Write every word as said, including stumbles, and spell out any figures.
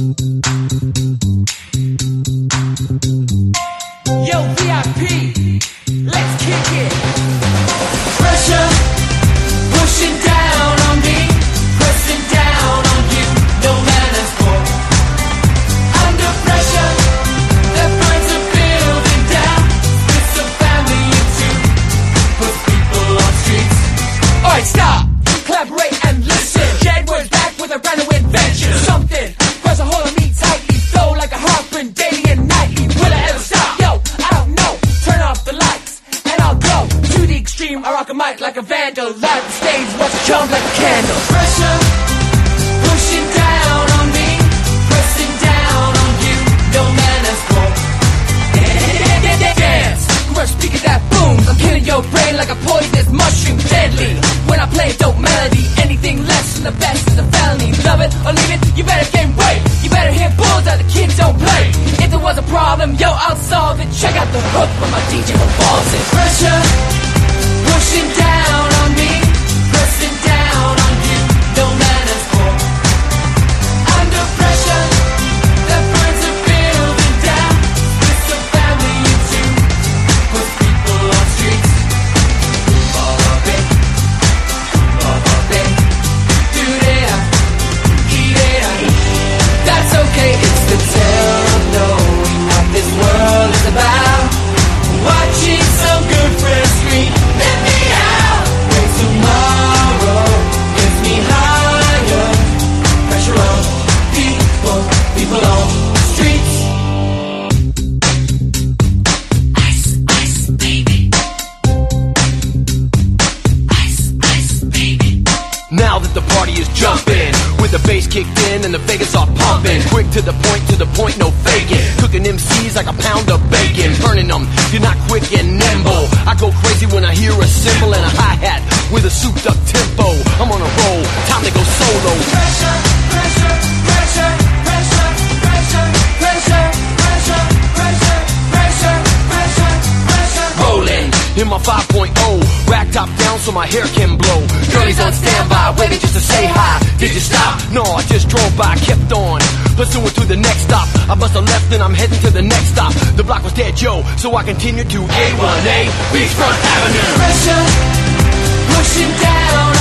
Yo, V I P, let's kick it. Pressure, pushing down on me, pressing down on you, no manners for. Under pressure, that finds a building down, splits a family in two, puts people on streets. Alright, stop, collaborate and listen. Jedward's back with a brand new invention. Something, press a hold on me tightly, flow like a harpoon daily and nightly. Will I ever stop? Yo, I don't know. Turn off the lights and I'll go to the extreme. I rock a mic like a vandal, light the stage, watch it jump like a candle. Pressure, pushing down on me, pressing down on you, no manners for. Dance, rush speaker that booms. I'm killing your brain like a poisonous mushroom, deadly. When I play a dope melody, anything less than the best is a felony. Love it or leave it, you better gain weight. You better hit bulls out, the kids don't play. If there was a problem, yo, I'll solve it. Check out the hook when my D J revolves it. Pressure, pushing down on me, pressing down on you, no manners for. Under pressure, that burns a building down, splits a family in two, puts people on streets. All of it, all of it, do it, eat it. That's okay, it's the tale of knowing what this world is about. Watching some good friends scream, let me out. When tomorrow gets me higher. Pressure on people, people on the streets. Ice, ice, baby. Ice, ice, baby. Now that the party is jumping, with the bass kicked in and the Vegas are pumping, quick to the point, to the point, no faking. Cooking M Cs like a pound of bacon, burning them, you're not quick and nimble. I go crazy when I hear a cymbal and a hi-hat with a souped up tempo. I'm on a roll, time to go solo. Pressure, pressure, pressure, pressure, pressure, pressure, pressure, pressure, pressure, pressure, pressure. Rolling in my five point oh, rack top down so my hair can blow. Girlies on standby, waiting just to say hi. Did you stop? No, I just drove by, kept on pursuing to the next stop. I must have left and I'm heading to the next stop. The block was dead, yo, so I continued to A one A Beachfront Avenue. Pressure, pushing down